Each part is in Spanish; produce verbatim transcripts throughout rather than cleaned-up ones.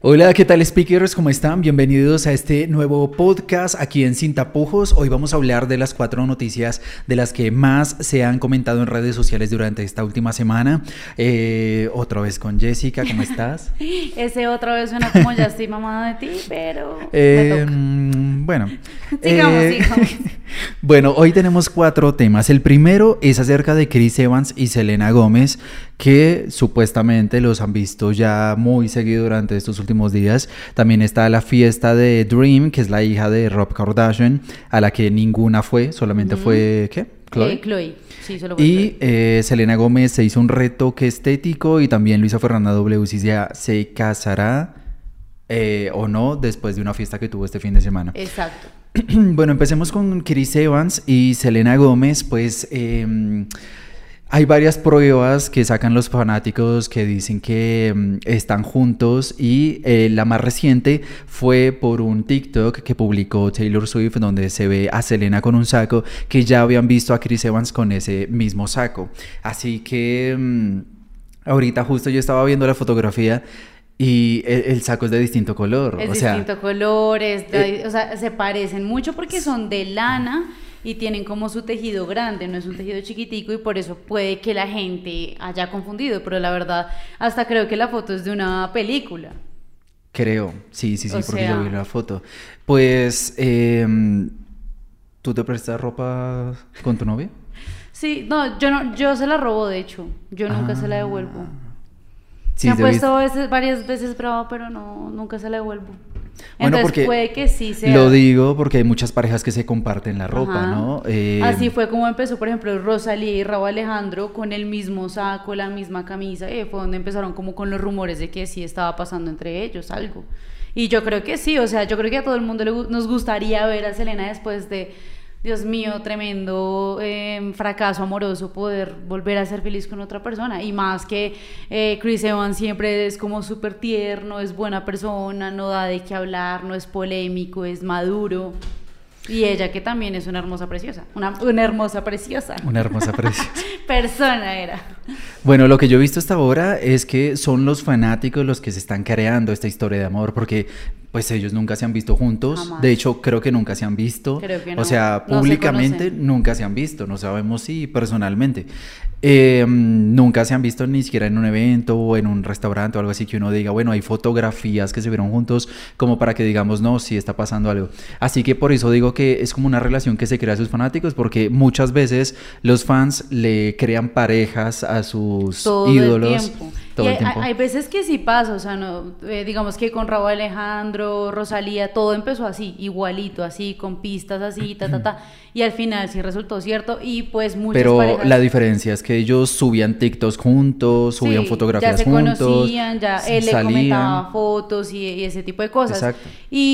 Hola, ¿qué tal, speakers? ¿Cómo están? Bienvenidos a este nuevo podcast aquí en Sin Tapujos. Hoy vamos a hablar de las cuatro noticias de las que más se han comentado en redes sociales durante esta última semana. Eh, otra vez con Jessica, ¿cómo estás? Ese otra vez suena como ya estoy mamada de ti, pero eh, me toca. Bueno. sigamos, eh, sigamos. Bueno, hoy tenemos cuatro temas. El primero es acerca de Chris Evans y Selena Gómez, que supuestamente los han visto ya muy seguido durante estos últimos días. También está la fiesta de Dream, que es la hija de Rob Kardashian, a la que ninguna fue, solamente uh-huh. fue, ¿qué? Chloe. Eh, Chloe. Sí, solo fue y eh, Selena Gómez se hizo un retoque estético y también Luisa Fernanda W si ya se casará eh, o no después de una fiesta que tuvo este fin de semana. Exacto. Bueno, empecemos con Chris Evans y Selena Gómez. Pues eh, hay varias pruebas que sacan los fanáticos que dicen que um, están juntos y eh, la más reciente fue por un TikTok que publicó Taylor Swift, donde se ve a Selena con un saco que ya habían visto a Chris Evans con ese mismo saco. Así que um, ahorita justo yo estaba viendo la fotografía y el, el saco es de distinto color. Es o distinto sea, color, es de, eh, o sea, se parecen mucho porque son de lana y tienen como su tejido grande, no es un tejido chiquitico, y por eso puede que la gente haya confundido, pero la verdad, hasta creo que la foto es de una película. Creo, sí, sí, sí, O porque sea... yo vi la foto. Pues, eh, ¿tú te prestas ropa con tu novia? Sí, no, yo no, yo se la robo, de hecho, yo nunca ah. se la devuelvo. Sí, me han puesto visto... veces, varias veces brava, pero no, nunca se la devuelvo. Bueno, entonces porque puede que sí sea. Lo digo porque hay muchas parejas que se comparten la ropa, Ajá. ¿no? Eh... Así fue como empezó, por ejemplo, Rosalía y Rauw Alejandro con el mismo saco, la misma camisa. Eh, fue donde empezaron como con los rumores de que sí estaba pasando entre ellos algo. Y yo creo que sí, o sea, yo creo que a todo el mundo le, nos gustaría ver a Selena después de... Dios mío, tremendo eh, fracaso amoroso, poder volver a ser feliz con otra persona. Y más que eh, Chris Evans siempre es como súper tierno, es buena persona, no da de qué hablar, no es polémico, es maduro. Y ella, que también es una hermosa preciosa. Una, una hermosa preciosa. Una hermosa preciosa. Persona era. Bueno, lo que yo he visto hasta ahora es que son los fanáticos los que se están creando esta historia de amor, porque pues ellos nunca se han visto juntos. Jamás. De hecho, creo que nunca se han visto. Creo que no. O sea, no públicamente se nunca se han visto. No sabemos si personalmente. Eh, nunca se han visto ni siquiera en un evento o en un restaurante o algo así que uno diga, bueno, hay fotografías que se vieron juntos como para que digamos, no, sí está pasando algo. Así que por eso digo que es como una relación que se crea a sus fanáticos, porque muchas veces los fans le crean parejas a sus todo ídolos. El tiempo. Todo y el tiempo. Hay, hay veces que sí pasa, o sea, no, eh, digamos que con Rauw Alejandro, Rosalía, todo empezó así, igualito, así, con pistas así, ta, ta, ta, y al final sí resultó cierto, y pues muchas Pero parejas... la diferencia es que ellos subían TikToks juntos, subían sí, fotografías ya se juntos, conocían, ya él salían. le comentaba fotos y, y ese tipo de cosas. Exacto.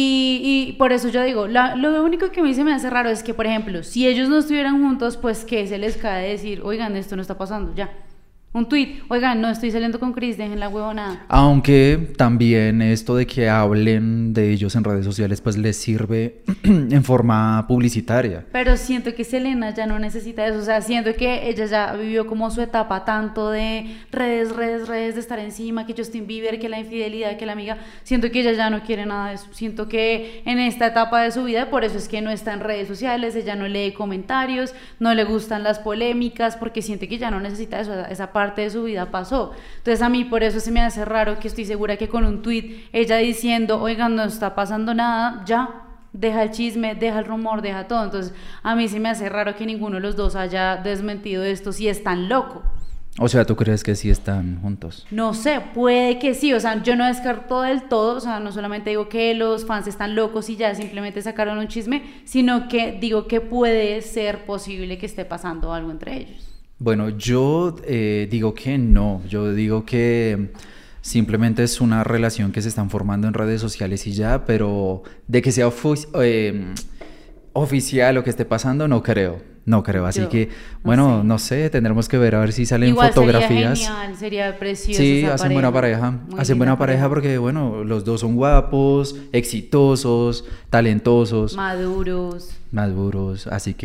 Y, y por eso yo digo, la, lo único que a mí se me hace raro es que, por ejemplo, si ellos no estuvieran juntos, pues que se les cae decir, oigan, esto no está pasando, ya. Un tweet, oigan, no estoy saliendo con Chris, dejen la huevonada. Aunque también esto de que hablen de ellos en redes sociales pues les sirve en forma publicitaria. Pero siento que Selena ya no necesita eso, o sea, siento que ella ya vivió como su etapa tanto de redes, redes, redes, de estar encima, que Justin Bieber, que la infidelidad, que la amiga, siento que ella ya no quiere nada de eso, siento que en esta etapa de su vida, por eso es que no está en redes sociales, ella no lee comentarios, no le gustan las polémicas, porque siente que ya no necesita eso, esa parte parte de su vida pasó. Entonces a mí por eso se me hace raro que estoy segura que con un tweet ella diciendo, oigan, no está pasando nada, ya, deja el chisme, deja el rumor, deja todo. Entonces a mí se me hace raro que ninguno de los dos haya desmentido esto si es tan loco. O sea, ¿tú crees que sí están juntos? No sé, puede que sí, o sea, yo no descarto del todo, o sea, no solamente digo que los fans están locos y ya simplemente sacaron un chisme, sino que digo que puede ser posible que esté pasando algo entre ellos. Bueno, yo eh, digo que no, yo digo que simplemente es una relación que se están formando en redes sociales y ya, pero de que sea ofi- eh, oficial lo que esté pasando, no creo, no creo, así yo, que, bueno, no sé. no sé, tendremos que ver a ver si salen Igual fotografías. Sería genial, sería precioso. Sí, esa hacen pareja. buena pareja, Muy hacen buena pareja, pareja porque, bueno, los dos son guapos, exitosos, talentosos. Maduros. Maduros, así que...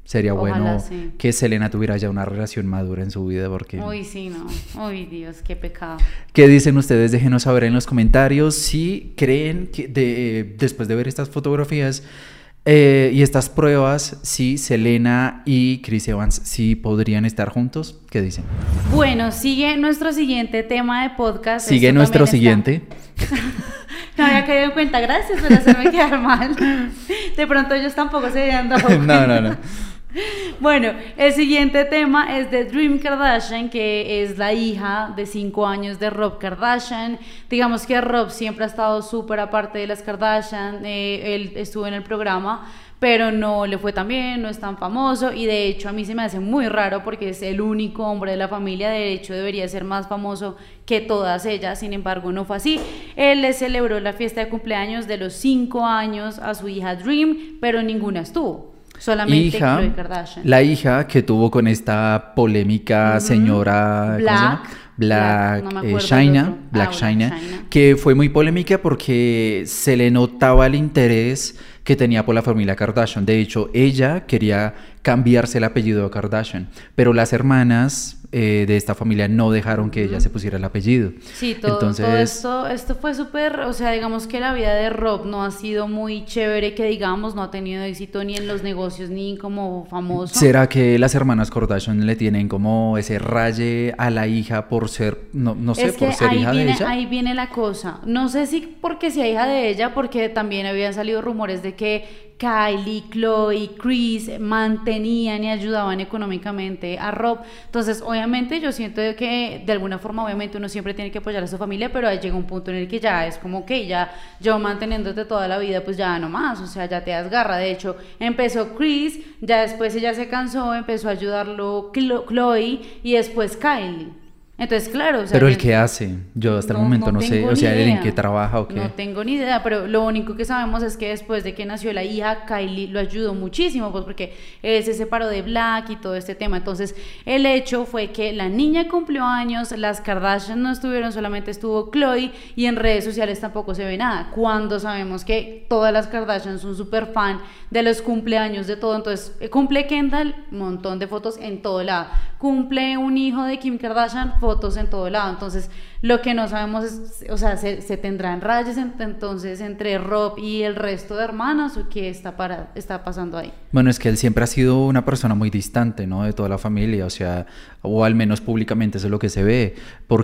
Sería Ojalá, bueno sí. que Selena tuviera ya una relación madura en su vida porque... Uy, sí, no. Uy, Dios, qué pecado. ¿Qué dicen ustedes? Déjenos saber en los comentarios si creen que de, después de ver estas fotografías eh, y estas pruebas, si Selena y Chris Evans sí podrían estar juntos. ¿Qué dicen? Bueno, sigue nuestro siguiente tema de podcast. Sigue Esto nuestro también está- siguiente. No había caído en cuenta, gracias por hacerme quedar mal. De pronto ellos tampoco se habían dado No, no, no. Bueno, el siguiente tema es de Dream Kardashian, que es la hija de cinco años de Rob Kardashian. Digamos que Rob siempre ha estado súper aparte de las Kardashian, eh, él estuvo en el programa, pero no le fue tan bien, no es tan famoso, y de hecho a mí se me hace muy raro porque es el único hombre de la familia, de hecho debería ser más famoso que todas ellas, sin embargo no fue así. Él le celebró la fiesta de cumpleaños de los cinco años a su hija Dream, pero ninguna estuvo. Solamente Hija, Khloe Kardashian. la hija que tuvo con esta polémica señora Black, ¿cómo se llama? Black, Black, no me eh, acuerdo el China, otro. Black Ah, China, Blac Chyna. que fue muy polémica porque se le notaba el interés que tenía por la familia Kardashian. De hecho, ella quería cambiarse el apellido de Kardashian, pero las hermanas eh, de esta familia no dejaron que ella se pusiera el apellido. Sí, todo, Entonces, todo esto, esto fue súper, o sea, digamos que la vida de Rob no ha sido muy chévere, que digamos, no ha tenido éxito ni en los negocios ni como famoso. ¿será que las hermanas Kardashian le tienen como ese raye a la hija por ser, no, no sé, Es que por ser ahí hija viene, de ella? ahí viene la cosa. No sé si porque sea hija de ella, porque también habían salido rumores de que Kylie, Khloe, Chris mantenían y ayudaban económicamente a Rob. Entonces, obviamente, yo siento que de alguna forma, obviamente, uno siempre tiene que apoyar a su familia, pero ahí llega un punto en el que ya es como que ya yo manteniéndote toda la vida, pues ya no más, o sea, ya te das garra. De hecho, empezó Chris, ya después ella se cansó, empezó a ayudarlo Khlo- Khloe y después Kylie. Entonces, claro, o sea, Pero el yo- que hace, yo hasta el momento no, sé, tengo o ni sea, ¿en idea. qué trabaja o qué? No tengo ni idea, pero lo único que sabemos es que después de que nació la hija, Kylie lo ayudó muchísimo, pues porque él se separó de Black y todo este tema. Entonces, el hecho fue que la niña cumplió años, las Kardashian no estuvieron, solamente estuvo Khloe, y en redes sociales tampoco se ve nada, cuando sabemos que todas las Kardashian son súper fan de los cumpleaños de todo. Entonces, eh, cumple Kendall, un montón de fotos en todo lado, cumple un hijo de Kim Kardashian, fotos en todo lado. Entonces, lo que no sabemos es, o sea, se, se tendrán rayas en- entonces entre Rob y el resto de hermanas, o qué está, para, está pasando ahí. Bueno, es que él siempre ha sido una persona muy distante, ¿no? De toda la familia, o sea, o al menos públicamente eso es lo que se ve,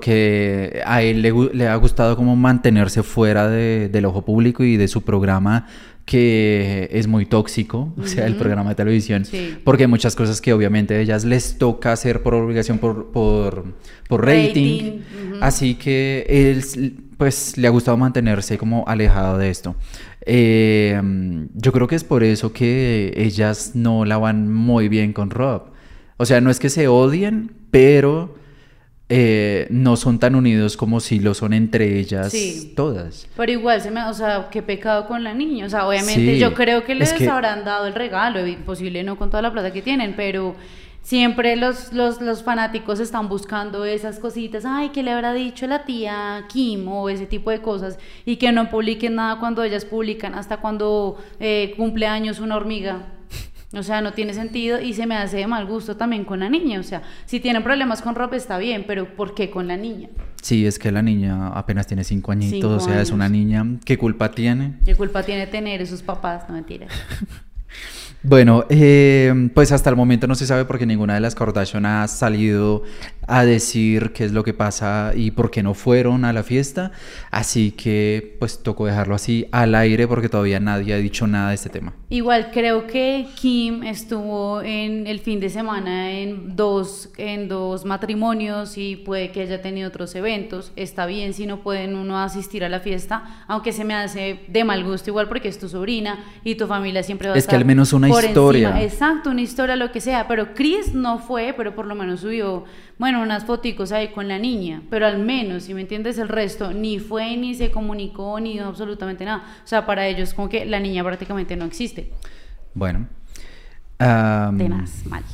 porque a él le, gu- le ha gustado como mantenerse fuera de- del ojo público y de su programa, que es muy tóxico, o sea, el Ujú. programa de televisión, Sí. porque hay muchas cosas que obviamente a ellas les toca hacer por obligación, por, por, por rating, Rating, ujú. así que él, pues, le ha gustado mantenerse como alejado de esto. Eh, yo creo que es por eso que ellas no la van muy bien con Rob. O sea, no es que se odien, pero eh, no son tan unidos como si lo son entre ellas Sí. todas. Pero igual, se me, o sea, qué pecado con la niña. O sea, obviamente Sí, yo creo que les es que- habrán dado el regalo, imposible no con toda la plata que tienen, pero siempre los, los, los fanáticos están buscando esas cositas, ay, ¿qué le habrá dicho la tía Kim? O ese tipo de cosas, y que no publiquen nada cuando ellas publican, hasta cuando eh, cumple años una hormiga. O sea, no tiene sentido, y se me hace de mal gusto también con la niña. O sea, si tienen problemas con Rob está bien, pero ¿por qué con la niña? Sí, es que la niña apenas tiene cinco añitos, Cinco o sea, es una años. niña. ¿Qué culpa tiene? ¿Qué culpa tiene tener esos papás? No, mentira. Bueno, eh, pues hasta el momento no se sabe porque ninguna de las Kardashian ha salido a decir qué es lo que pasa y por qué no fueron a la fiesta, así que pues tocó dejarlo así al aire porque todavía nadie ha dicho nada de este tema. Igual creo que Kim estuvo en el fin de semana en dos, en dos matrimonios, y puede que haya tenido otros eventos. Está bien si no pueden uno asistir a la fiesta, aunque se me hace de mal gusto igual porque es tu sobrina y tu familia siempre va a Es que estar al menos una por historia. encima. Exacto, una historia, lo que sea. Pero Chris no fue, pero por lo menos subió, bueno, unas foticos ahí con la niña, pero al menos, si me entiendes, el resto ni fue, ni se comunicó, ni absolutamente nada. O sea, para ellos como que la niña prácticamente no existe. Bueno, am, Tenaz, mal.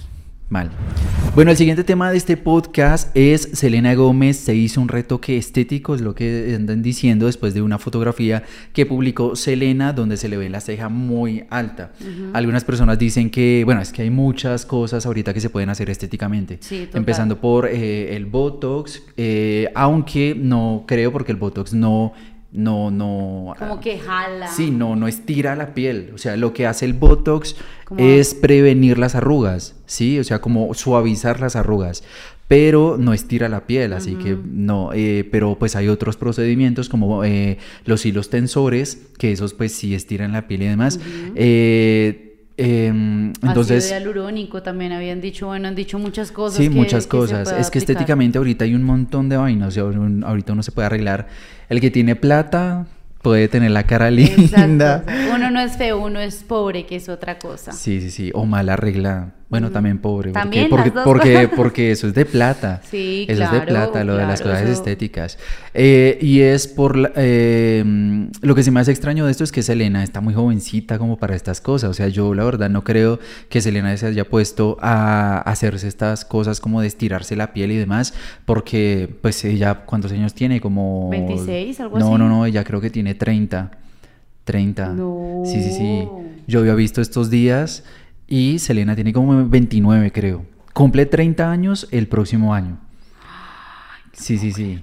Mal. Bueno, el siguiente tema de este podcast es Selena Gómez se hizo un retoque estético, es lo que andan diciendo después de una fotografía que publicó Selena donde se le ve la ceja muy alta. Uh-huh. Algunas personas dicen que, bueno, es que hay muchas cosas ahorita que se pueden hacer estéticamente. Sí, empezando por eh, el Botox, eh, aunque no creo porque el Botox no... No, no... Como que jala. Sí, no, no estira la piel. O sea, lo que hace el Botox es prevenir las arrugas, ¿sí? O sea, como suavizar las arrugas, pero no estira la piel, así uh-huh. que no. Eh, pero pues hay otros procedimientos como eh, los hilos tensores, que esos pues sí estiran la piel y demás. Uh-huh. Eh... Eh, entonces, ácido hialurónico también habían dicho, bueno, han dicho muchas cosas. Sí, que, muchas que cosas. Es que aplicar. Estéticamente ahorita hay un montón de vainas. O sea, un, ahorita uno se puede arreglar. El que tiene plata puede tener la cara linda. Exacto. Uno no es feo, uno es pobre, que es otra cosa. Sí, sí, sí. O mal arreglada. Bueno, mm. también pobre. ¿También? Porque, porque, porque, porque eso es de plata. Sí, eso claro. es de plata, lo claro, de las cosas eso... estéticas. Eh, y es por... La, eh, lo que sí me hace extraño de esto es que Selena está muy jovencita como para estas cosas. O sea, yo la verdad no creo que Selena se haya puesto a hacerse estas cosas como de estirarse la piel y demás. Porque, pues, ella, ¿cuántos años tiene? Como... ¿veintiséis? ¿Algo no, así? No, no, no. Ella creo que tiene treinta. treinta. No. Sí, sí, sí. Yo había visto estos días... Y Selena tiene como veintinueve, creo. Cumple treinta años el próximo año. Sí, sí, sí.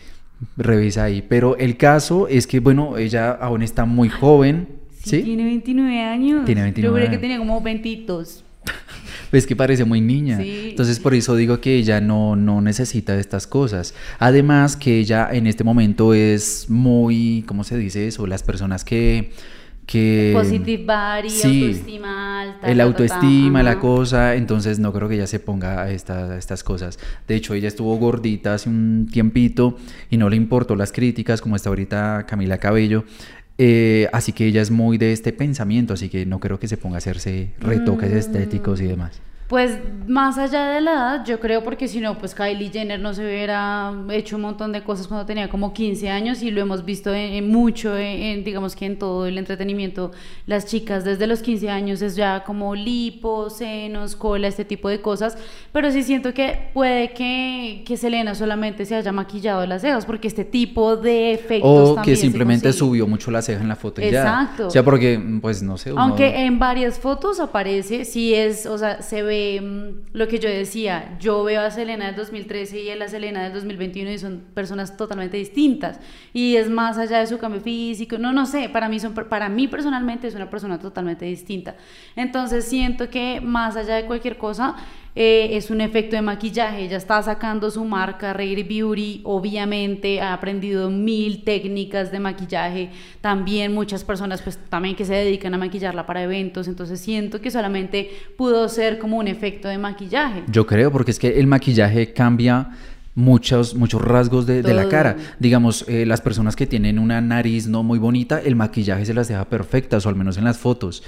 Revisa ahí. Pero el caso es que, bueno, ella aún está muy joven. Sí, ¿sí? Tiene veintinueve años. Tiene veintinueve. Yo creo que tenía como veintidós. Pues que parece muy niña. Sí. Entonces por eso digo que ella no, no necesita de estas cosas. Además que ella en este momento es muy, ¿cómo se dice eso? Las personas que... que positive body, sí, autoestima alta, el ta, autoestima, ta, ta. la cosa, entonces no creo que ella se ponga a estas, a estas cosas. De hecho, ella estuvo gordita hace un tiempito y no le importó las críticas, como está ahorita Camila Cabello. Eh, así que ella es muy de este pensamiento, así que no creo que se ponga a hacerse retoques mm. estéticos y demás. Pues más allá de la edad, yo creo, porque si no, pues Kylie Jenner no se hubiera hecho un montón de cosas cuando tenía como quince años y lo hemos visto en, en mucho, en, en, digamos que en todo el entretenimiento, las chicas desde los quince años es ya como lipo, senos, cola, este tipo de cosas, pero sí siento que puede que, que Selena solamente se haya maquillado las cejas, porque este tipo de efectos o también que simplemente subió mucho la ceja en la foto y exacto. Ya. O sea, porque, pues no sé. Uno... Aunque en varias fotos aparece, sí es, o sea, se ve lo que yo decía, yo veo a Selena del dos mil trece y a la Selena del dos mil veintiuno y son personas totalmente distintas y es más allá de su cambio físico, no, no sé, para mí, son, para mí personalmente es una persona totalmente distinta, entonces siento que más allá de cualquier cosa Eh, es un efecto de maquillaje. Ella está sacando su marca Rare Beauty, obviamente ha aprendido mil técnicas de maquillaje, también muchas personas pues también que se dedican a maquillarla para eventos, entonces siento que solamente pudo ser como un efecto de maquillaje. Yo creo, porque es que el maquillaje cambia muchos, muchos rasgos de, de la cara. Digamos, eh, las personas que tienen una nariz no muy bonita, el maquillaje se las deja perfectas, o al menos en las fotos.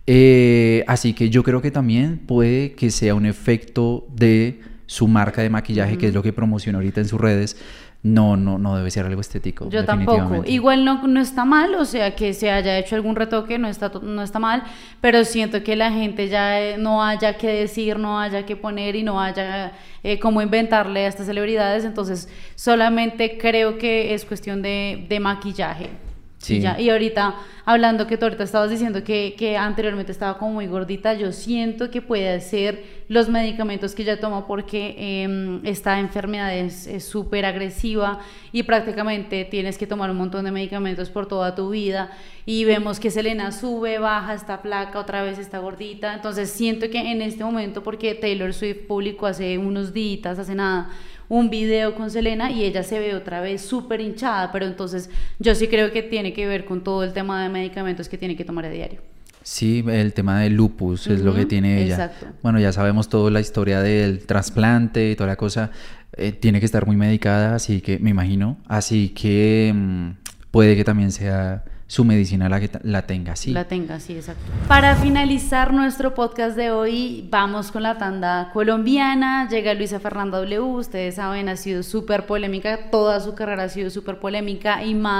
Eh, así que yo creo que también puede que sea un efecto de su marca de maquillaje, uh-huh. que es lo que promociona ahorita en sus redes. No, no, no debe ser algo estético. Yo tampoco. Igual no, no está mal, o sea, que se haya hecho algún retoque, no está, no está mal, pero siento que la gente ya no haya que decir, no haya que poner y no haya eh, cómo inventarle a estas celebridades, entonces solamente creo que es cuestión de, de maquillaje. Sí. Y, ya, y ahorita, hablando que tú ahorita estabas diciendo que, que anteriormente estaba como muy gordita, yo siento que puede ser los medicamentos que ella toma porque eh, esta enfermedad es súper agresiva y prácticamente tienes que tomar un montón de medicamentos por toda tu vida y vemos que Selena sube, baja, está flaca, otra vez está gordita, entonces siento que en este momento, porque Taylor Swift publicó hace unos días, hace nada, un video con Selena y ella se ve otra vez súper hinchada, pero entonces yo sí creo que tiene que ver con todo el tema de medicamentos que tiene que tomar a diario. Sí, el tema del lupus uh-huh, es lo que tiene ella. Exacto. Bueno, ya sabemos toda la historia del trasplante y toda la cosa. Eh, tiene que estar muy medicada, así que me imagino. Así que mmm, puede que también sea su medicina la que la tenga, sí. La tenga, sí, exacto. Para finalizar nuestro podcast de hoy, vamos con la tanda colombiana. Llega Luisa Fernanda W. Ustedes saben, ha sido súper polémica. Toda su carrera ha sido súper polémica y más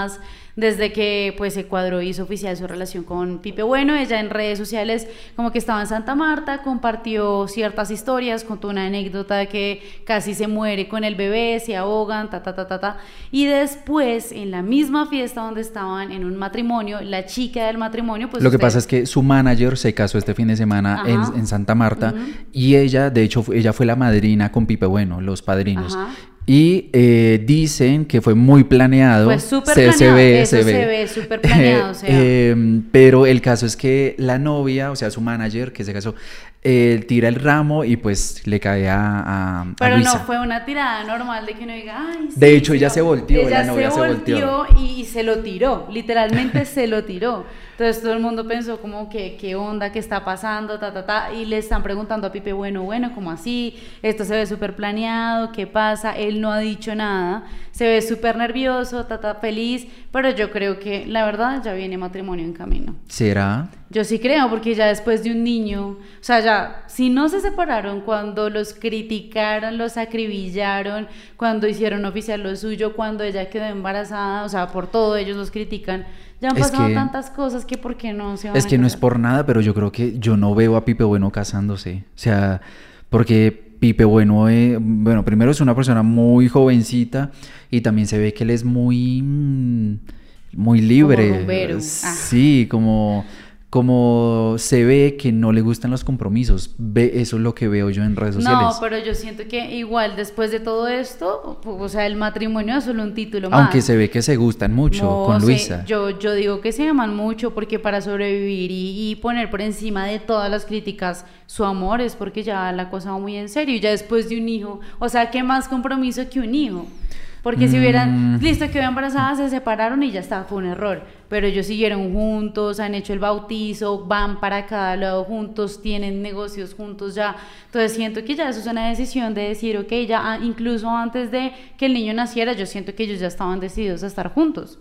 desde que pues se cuadró y hizo oficial su relación con Pipe Bueno. Ella en redes sociales como que estaba en Santa Marta, compartió ciertas historias, contó una anécdota de que casi se muere con el bebé, se ahogan, ta, ta, ta, ta, ta. Y después, en la misma fiesta donde estaban en un matrimonio, la chica del matrimonio, pues... Lo que usted... pasa es que su manager se casó este fin de semana en, en Santa Marta, uh-huh. y ella, de hecho, ella fue la madrina con Pipe Bueno, los padrinos. Ajá. Y eh, dicen que fue muy planeado. Pues súper planeado, se ve, eso se ve, se ve súper planeado. O sea. eh, pero el caso es que la novia, o sea, su manager, que se casó, eh, tira el ramo y pues le cae a, a, a Pero Luisa. no fue una tirada normal de que no diga, ay, sí, de hecho, sí, ella no. se volteó, ella la novia se se volteó, volteó. Y, y se lo tiró, literalmente se lo tiró. Entonces todo el mundo pensó como que qué onda, qué está pasando, ta, ta, ta, y le están preguntando a Pipe, bueno, bueno, ¿cómo así? Esto se ve súper planeado, ¿qué pasa? Él no ha dicho nada, se ve súper nervioso, ta, ta, feliz, pero yo creo que la verdad ya viene matrimonio en camino. ¿Será? Yo sí creo, porque ya después de un niño, o sea, ya, si no se separaron cuando los criticaron, los acribillaron, cuando hicieron oficial lo suyo, cuando ella quedó embarazada, o sea, por todo ellos los critican, ya han pasado que, tantas cosas que por qué no se van es a que casar. No es por nada, pero yo creo que yo no veo a Pipe Bueno casándose, o sea, porque Pipe Bueno, eh, bueno, primero es una persona muy jovencita y también se ve que él es muy, muy libre. Como rumbero. Sí, como... como se ve que no le gustan los compromisos, ve, eso es lo que veo yo en redes sociales. No, pero yo siento que igual después de todo esto, o sea, el matrimonio es solo un título más. Aunque se ve que se gustan mucho no, con sí, Luisa. Yo, yo digo que se aman mucho porque para sobrevivir y, y poner por encima de todas las críticas su amor es porque ya la cosa va muy en serio y ya después de un hijo, o sea, ¿qué más compromiso que un hijo? Porque si hubieran, mm. listo, quedó embarazada, se separaron y ya está, fue un error. Pero ellos siguieron juntos, han hecho el bautizo, van para cada lado juntos, tienen negocios juntos ya. Entonces siento que ya eso es una decisión de decir, ok, ya incluso antes de que el niño naciera, yo siento que ellos ya estaban decididos a estar juntos.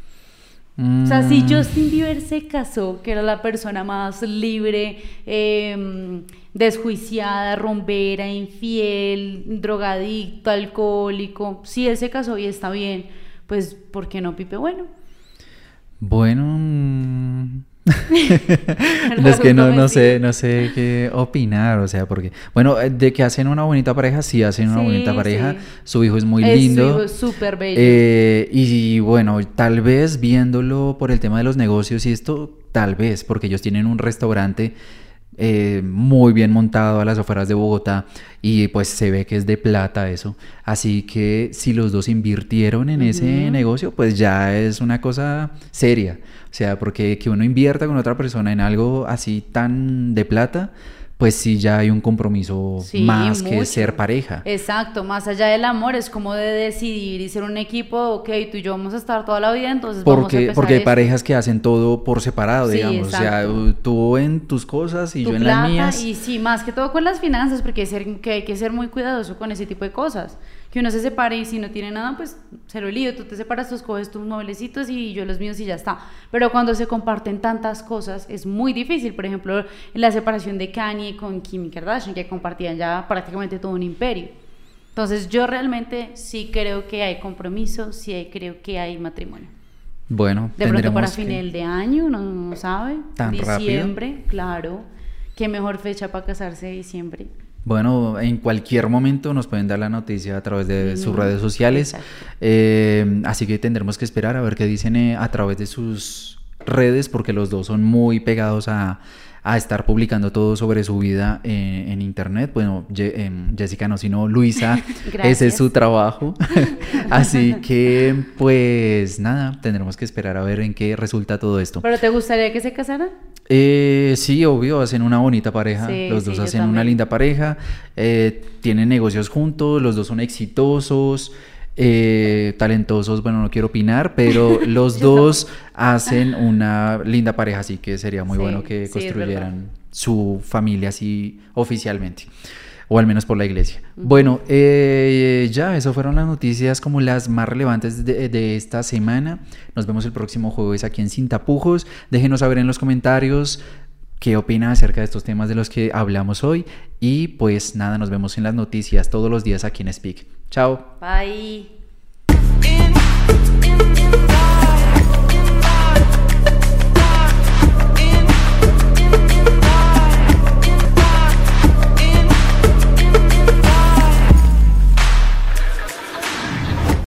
Mm. O sea, si Justin Bieber se casó, que era la persona más libre, eh, desjuiciada, rumbera, infiel, drogadicto, alcohólico, si él se casó y está bien, pues ¿por qué no Pipe Bueno? Bueno, es que no, no sé, no sé qué opinar, o sea, porque, bueno, de que hacen una bonita pareja, sí hacen una sí, bonita pareja, sí. Su hijo es muy es lindo. Su hijo es súper bello. Eh, y bueno, tal vez viéndolo por el tema de los negocios y esto, tal vez, porque ellos tienen un restaurante Eh, muy bien montado a las afueras de Bogotá y pues se ve que es de plata eso, así que si los dos invirtieron en uh-huh. ese negocio pues ya es una cosa seria, o sea, porque que uno invierta con otra persona en algo así tan de plata, pues sí ya hay un compromiso sí, más mucho. Que ser pareja. Exacto, más allá del amor es como de decidir y ser un equipo, ok, tú y yo vamos a estar toda la vida, entonces porque, vamos a empezar porque hay esto. parejas que hacen todo por separado, sí, digamos, exacto. O sea, tú en tus cosas y tu yo en plata, las mías. Y sí, más que todo con las finanzas, porque hay, ser, que hay que ser muy cuidadoso con ese tipo de cosas. Que uno se separe y si no tiene nada, pues se lo lío, tú te separas, tú coges tus mueblecitos y yo los míos y ya está. Pero cuando se comparten tantas cosas es muy difícil. Por ejemplo, la separación de Kanye con Kim Kardashian, que compartían ya prácticamente todo un imperio. Entonces yo realmente sí creo que hay compromiso, sí creo que hay matrimonio. Bueno, de pronto para que... final de año, no, no sabe. Tan diciembre, rápido. Claro. Qué mejor fecha para casarse diciembre. Bueno, en cualquier momento nos pueden dar la noticia a través de mm, sus redes sociales, eh, así que tendremos que esperar a ver qué dicen eh, a través de sus redes, porque los dos son muy pegados a, a estar publicando todo sobre su vida en, en internet. Bueno, Je- eh, Jessica no, sino Luisa, ese es su trabajo, así que pues nada, tendremos que esperar a ver en qué resulta todo esto. ¿Pero te gustaría que se casaran? Eh, sí, obvio, hacen una bonita pareja, sí, los dos sí, hacen una linda pareja, eh, tienen negocios juntos, los dos son exitosos, eh, talentosos, bueno, no quiero opinar, pero los dos hacen una linda pareja, así que sería muy sí, bueno que sí, construyeran su familia así oficialmente. O al menos por la iglesia. Uh-huh. Bueno, eh, ya, eso fueron las noticias como las más relevantes de, de esta semana. Nos vemos el próximo jueves aquí en Sin Tapujos. Déjenos saber en los comentarios qué opinan acerca de estos temas de los que hablamos hoy. Y pues nada, nos vemos en las noticias todos los días aquí en Speak. Chao. Bye.